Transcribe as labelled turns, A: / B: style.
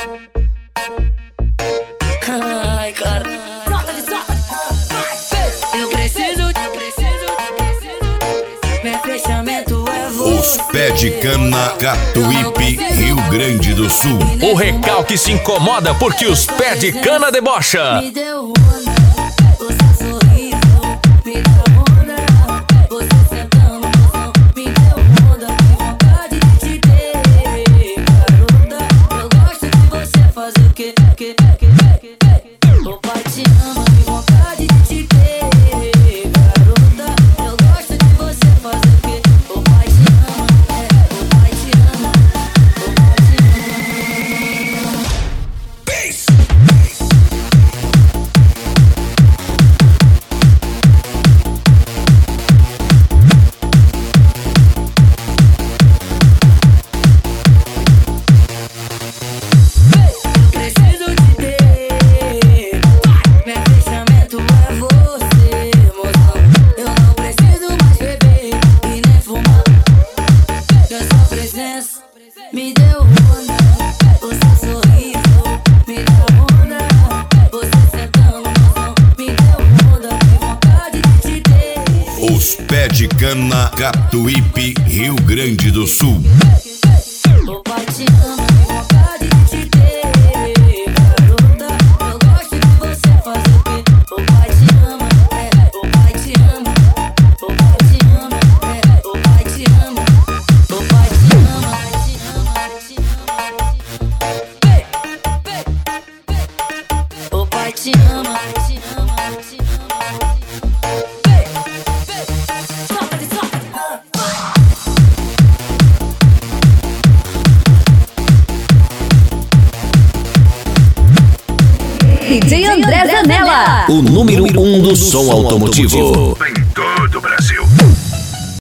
A: Ai, cara. Eu preciso. Meu fechamento é você.
B: Os Pé de Cana, Catuípe, Rio Grande do Sul.
C: O recalque se incomoda porque os Pé de Cana debocha.
A: Me deu onda, o seu sorriso. Me deu onda, você sentando no chão. Me deu onda, que vontade de te ter. Garota, eu gosto de você fazer o que? O pai te ama, que vontade de te ter. Garota, eu gosto de você fazer o que? O pai te ama, o pai te ama, o pai te ama. Preciso te ter. Meu fechamento é você, mozão. Eu não preciso mais beber e nem fumar. Da sua presença me deu onda. O seu sorriso me deu onda. Você sentando no chão me deu onda. Que vontade de te ter.
B: Os Pé de Cana, Catuípe, Rio Grande do Sul.
A: O pai te ama, que vontade de te ter. Garota, eu gosto de você fazer o quê? O pai te ama, o pai te ama. O pai te ama, o pai te ama. O pai te ama, o pai te ama.
D: DJ André Zanella,
C: O número 1 do som automotivo.
B: Em todo o Brasil.